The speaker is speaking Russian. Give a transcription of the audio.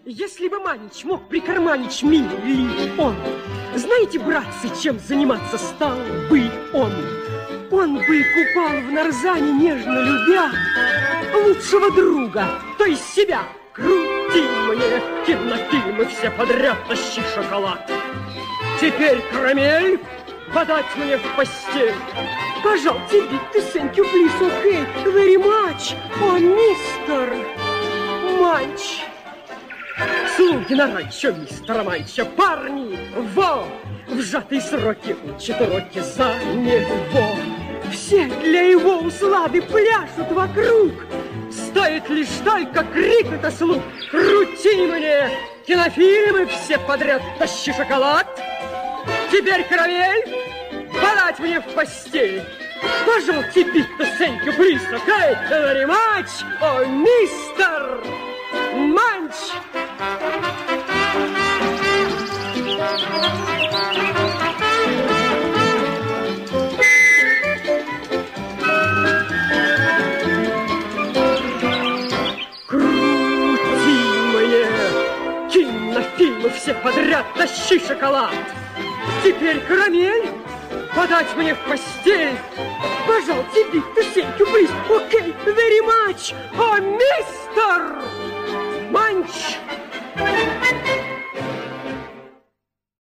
Если бы Манич мог прикарманить миллион, знаете, братцы, чем заниматься стал бы он? Он бы купал в нарзане, нежно любя, лучшего друга, то есть себя. Крути мне кинофильмы все подряд, тащи шоколад. Теперь карамель подать мне в постель. Пожалуйте, big thank you, please, okay, very much. О, мистер Манч. Слуги на ранчо мистера Манча, парни, во! В сжатые сроки учат уроки за него. Все для его услады пляшут вокруг. Стоит лишь только крикнуть слуг. Крути мне кинофильмы все подряд, тащи шоколад. Теперь карамель подать мне в постель. Пожалуйте, big thank you, please, okay, very much. О, мистер Манч. Кинофильмы все подряд, тащи шоколад. Теперь карамель подать мне в постель. Пожалуйте, big thank you, please, okay, very much. О, мистер Манч.